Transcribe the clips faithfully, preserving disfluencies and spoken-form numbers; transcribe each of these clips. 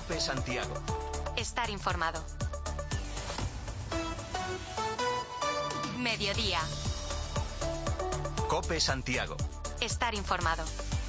COPE Santiago. Estar informado. Mediodía. COPE Santiago. Estar informado.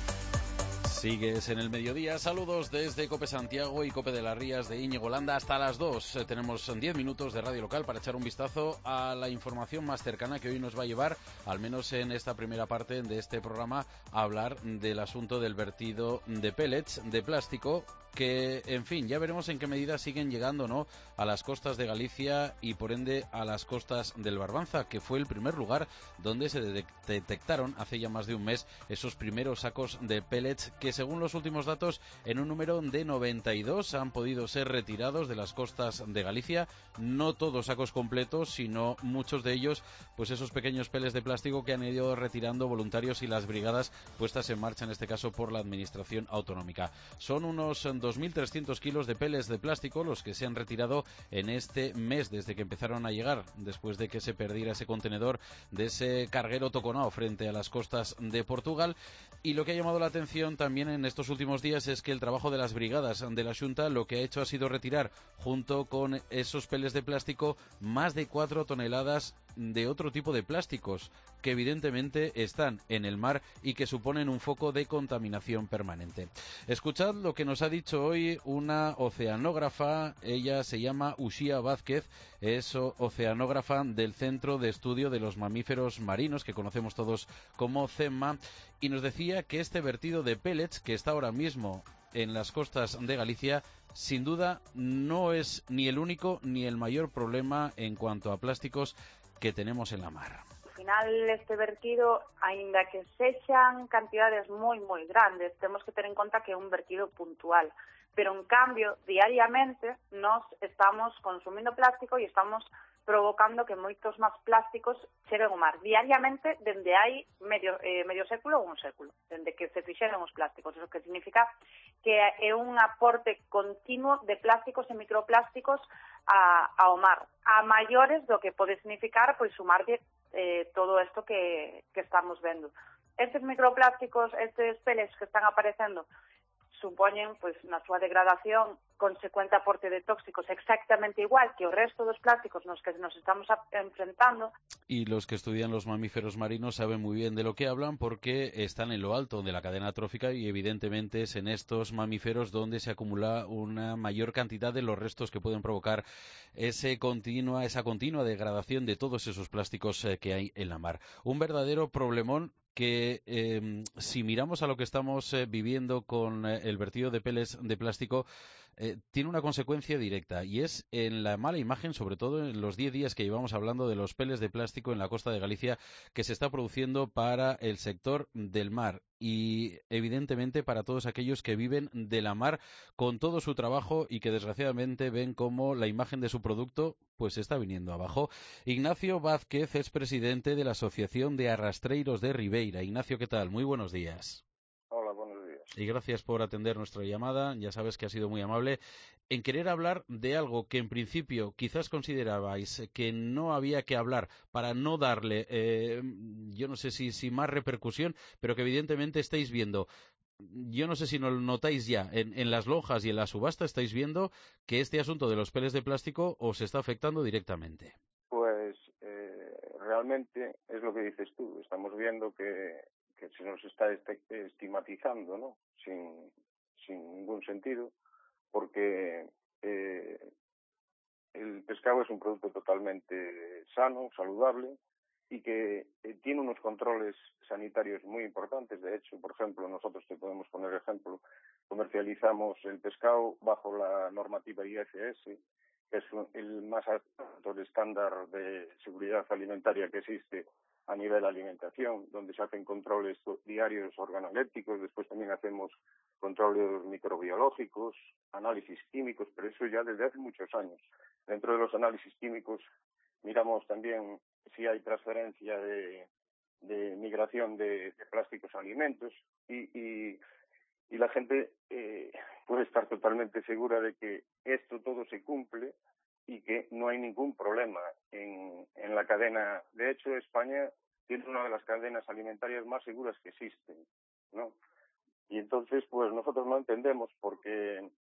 Sigues en el mediodía. Saludos desde COPE Santiago y COPE de las Rías de Íñigo Landa hasta las dos. Eh, tenemos diez minutos de radio local para echar un vistazo a la información más cercana que hoy nos va a llevar, al menos en esta primera parte de este programa, a hablar del asunto del vertido de pellets de plástico que, en fin, ya veremos en qué medida siguen llegando, ¿no?, a las costas de Galicia y, por ende, a las costas del Barbanza, que fue el primer lugar donde se de- detectaron hace ya más de un mes esos primeros sacos de pellets que, según los últimos datos, en un número de noventa y dos han podido ser retirados de las costas de Galicia. No todos sacos completos, sino muchos de ellos, pues esos pequeños pellets de plástico que han ido retirando voluntarios y las brigadas puestas en marcha, en este caso por la Administración Autonómica. Son unos dos mil trescientos kilos de pellets de plástico los que se han retirado en este mes desde que empezaron a llegar, después de que se perdiera ese contenedor de ese carguero Toconao frente a las costas de Portugal. Y lo que ha llamado la atención también en estos últimos días es que el trabajo de las brigadas de la Xunta lo que ha hecho ha sido retirar, junto con esos pellets de plástico, más de cuatro toneladas de otro tipo de plásticos que evidentemente están en el mar y que suponen un foco de contaminación permanente. Escuchad lo que nos ha dicho hoy una oceanógrafa. Ella se llama Uxía Vázquez, es oceanógrafa del Centro de Estudio de los Mamíferos Marinos, que conocemos todos como CEMMA, y nos decía que este vertido de pellets que está ahora mismo en las costas de Galicia, sin duda no es ni el único ni el mayor problema en cuanto a plásticos que tenemos en la mar. Al final, este vertido, aínda que sexan cantidades moi, moi grandes, temos que ter en conta que é un vertido puntual. Pero, en cambio, diariamente, nos estamos consumindo plástico e estamos provocando que moitos máis plásticos cheguen ao mar. Diariamente, dende hai medio, eh, medio século ou un século, dende que se fixeron os plásticos. Eso que significa que é un aporte continuo de plásticos e microplásticos a, ao mar, a maiores do que pode significar pois sumarlle eh, todo isto que, que estamos vendo. Estes microplásticos, estes pellets que están aparecendo, supoñen, pois, na súa degradación, consecuente aporte de tóxicos exactamente igual que o resto dos plásticos nos que nos estamos enfrentando. Y los que estudian los mamíferos marinos saben muy bien de lo que hablan, porque están en lo alto de la cadena trófica y evidentemente es en estos mamíferos donde se acumula una mayor cantidad de los restos que pueden provocar ese continua, esa continua degradación de todos esos plásticos eh, que hay en la mar. Un verdadero problemón que, eh, si miramos a lo que estamos eh, viviendo con eh, el vertido de pellets de plástico, eh, tiene una consecuencia directa, y es en la mala imagen, sobre todo en los diez días que llevamos hablando de los pellets de plástico en la costa de Galicia, que se está produciendo para el sector del mar y evidentemente para todos aquellos que viven de la mar con todo su trabajo y que desgraciadamente ven cómo la imagen de su producto pues está viniendo abajo. Ignacio Vázquez es presidente de la Asociación de Arrastreiros de Ribeira. Ignacio, ¿qué tal? Muy buenos días. Hola, buenos días. Y gracias por atender nuestra llamada. Ya sabes que ha sido muy amable en querer hablar de algo que en principio quizás considerabais que no había que hablar para no darle, eh, yo no sé si, si más repercusión, pero que evidentemente estáis viendo. Yo no sé si lo notáis ya en, en las lonjas y en la subasta, estáis viendo que este asunto de los pellets de plástico os está afectando directamente. Pues eh, realmente es lo que dices tú. Estamos viendo que, que se nos está estigmatizando, ¿no? Sin, sin ningún sentido, porque eh, el pescado es un producto totalmente sano, saludable, y que eh, tiene unos controles sanitarios muy importantes. De hecho, por ejemplo, nosotros te podemos poner ejemplo, comercializamos el pescado bajo la normativa I F S, que es el más alto estándar de seguridad alimentaria que existe a nivel de alimentación, donde se hacen controles diarios organolépticos, después también hacemos controles microbiológicos, análisis químicos, pero eso ya desde hace muchos años. Dentro de los análisis químicos miramos también si hay transferencia de, de migración de, de plásticos a alimentos y, y, y la gente eh, puede estar totalmente segura de que esto todo se cumple y que no hay ningún problema en, en la cadena. De hecho, España tiene una de las cadenas alimentarias más seguras que existen, ¿no? Y entonces, pues nosotros no entendemos por qué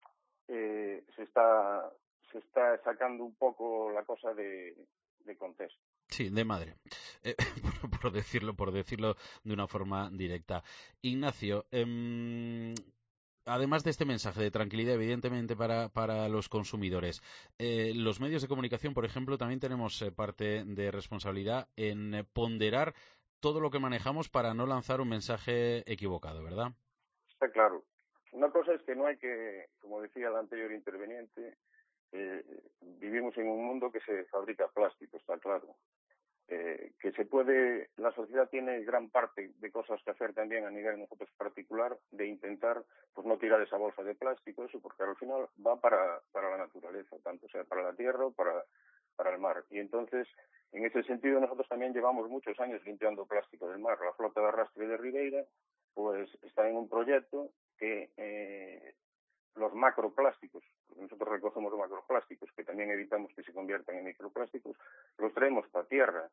eh, se está se está sacando un poco la cosa de, de contexto. Sí, de madre, eh, por, por decirlo, por decirlo de una forma directa. Ignacio, eh, además de este mensaje de tranquilidad, evidentemente, para, para los consumidores, eh, los medios de comunicación, por ejemplo, también tenemos eh, parte de responsabilidad en eh, ponderar todo lo que manejamos para no lanzar un mensaje equivocado, ¿verdad? Está claro. Una cosa es que no hay que, como decía el anterior interveniente, eh, vivimos en un mundo que se fabrica plástico, está claro. Eh, que se puede, la sociedad tiene gran parte de cosas que hacer también a nivel nosotros particular, de intentar pues no tirar esa bolsa de plástico, eso, porque al final va para, para la naturaleza, tanto sea para la tierra o para, para el mar. Y entonces, en ese sentido, nosotros también llevamos muchos años limpiando plástico del mar. La flota de arrastre de Ribeira pues está en un proyecto que eh, los macroplásticos, nosotros recogemos macroplásticos que también evitamos que se conviertan en microplásticos, los traemos para tierra.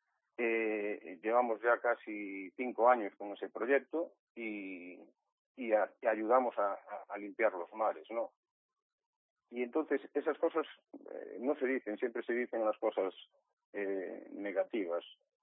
Eh, llevamos ya casi cinco años con ese proyecto y, y, a, y ayudamos a, a, a limpiar los mares, ¿no? Y entonces esas cosas eh, no se dicen, siempre se dicen las cosas eh, negativas.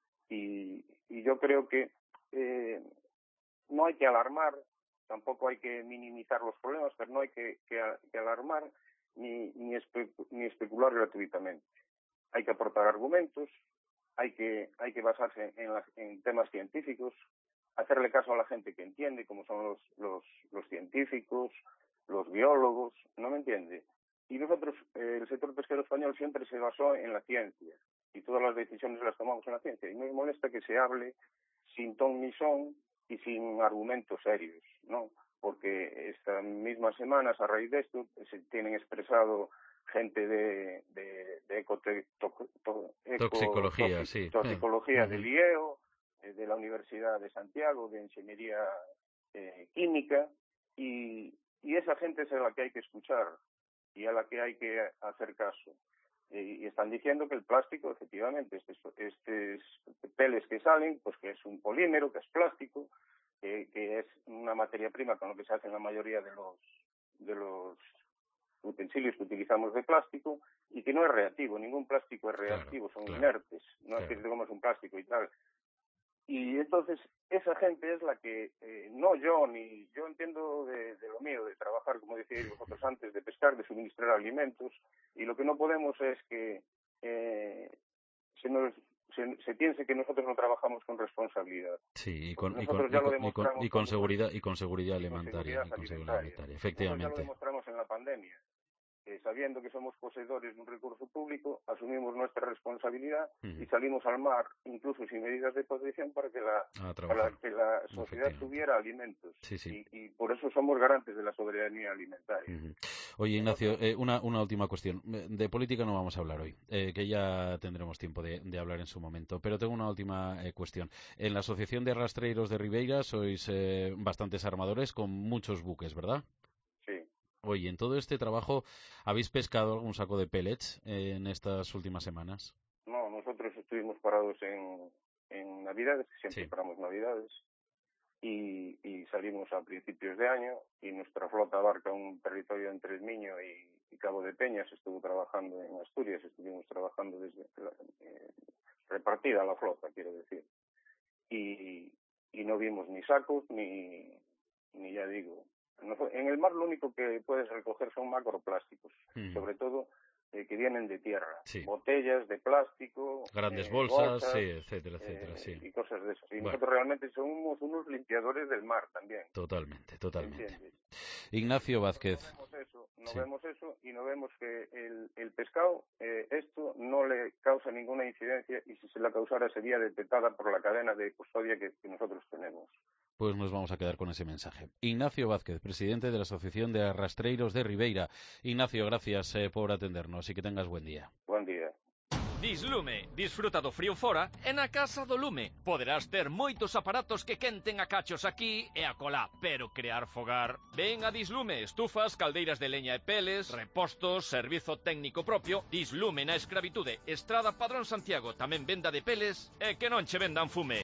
Y, y yo creo que eh, no hay que alarmar, tampoco hay que minimizar los problemas, pero no hay que, que, que alarmar ni, ni, espe, ni especular gratuitamente. Hay que aportar argumentos, hay que, hay que basarse en, las, en temas científicos, hacerle caso a la gente que entiende, como son los, los, los científicos, los biólogos, ¿no me entiende? Y nosotros, eh, el sector pesquero español siempre se basó en la ciencia, y todas las decisiones las tomamos en la ciencia, y nos molesta que se hable sin ton ni son, y sin argumentos serios, ¿no? Porque estas mismas semanas, a raíz de esto, se tienen expresado gente de, de, de ecote, to, to, eco, toxicología, toxic, sí. toxicología uh-huh. del I E O, eh, de la Universidad de Santiago, de Ingeniería eh, Química, y, y esa gente es a la que hay que escuchar y a la que hay que hacer caso. Y están diciendo que el plástico, efectivamente, estos, estos peles que salen, pues que es un polímero, que es plástico, que, que es una materia prima con lo que se hacen la mayoría de los de los utensilios que utilizamos de plástico, y que no es reactivo, ningún plástico es reactivo, claro, son claro, inertes, no claro. Es que te comas un plástico y tal. Y entonces esa gente es la que, eh, no yo, ni yo entiendo de, de lo mío, de trabajar, como decíais vosotros antes, de pescar, de suministrar alimentos, y lo que no podemos es que eh, se, nos, se, se piense que nosotros no trabajamos con responsabilidad. Sí, y con, y con, y con, y con, y con seguridad y con seguridad alimentaria, y con seguridad alimentaria, efectivamente. Nosotros ya lo demostramos en la pandemia. Eh, sabiendo que somos poseedores de un recurso público, asumimos nuestra responsabilidad uh-huh. y salimos al mar, incluso sin medidas de protección, para que la, para que la sociedad tuviera alimentos. Sí, sí. Y, y por eso somos garantes de la soberanía alimentaria. Uh-huh. Oye, Ignacio, eh, una, una última cuestión. De política no vamos a hablar hoy, eh, que ya tendremos tiempo de, de hablar en su momento. Pero tengo una última eh, cuestión. En la Asociación de Rastreros de Ribeira sois eh, bastantes armadores con muchos buques, ¿verdad? Sí. Oye, en todo este trabajo, ¿habéis pescado algún saco de pellets eh, en estas últimas semanas? No, nosotros estuvimos parados en, en Navidades, siempre sí. paramos Navidades, y, y salimos a principios de año, y nuestra flota abarca un territorio entre el Miño y, y Cabo de Peñas. Estuvo trabajando en Asturias, estuvimos trabajando desde la, eh, repartida la flota, quiero decir. Y, y no vimos ni sacos, ni, ni ya digo... En el mar lo único que puedes recoger son macroplásticos, mm. sobre todo eh, que vienen de tierra, sí. botellas de plástico, grandes eh, bolsas, bolsas, sí, etcétera, etcétera, eh, sí. y cosas de eso. Y bueno. nosotros realmente somos unos limpiadores del mar también. Totalmente, totalmente. ¿Entiendes? Ignacio Vázquez. No vemos eso, no sí. vemos eso y no vemos que el, el pescado, eh, esto no le causa ninguna incidencia, y si se la causara sería detectada por la cadena de custodia que, que nosotros tenemos. Pues nos vamos a quedar con ese mensaje. Ignacio Vázquez, presidente de la Asociación de Arrastreiros de Ribeira. Ignacio, gracias eh, por atendernos y que tengas buen día. Buen día. Dislume, disfruta do frío fora e na casa do lume. Poderás ter moitos aparatos que quenten a cachos aquí e acolá, pero crear fogar. Ven a Dislume, estufas, caldeiras de leña e peles, repostos, servizo técnico propio. Dislume na escravitude, Estrada Padrón Santiago, tamén venda de peles e que non che vendan fume.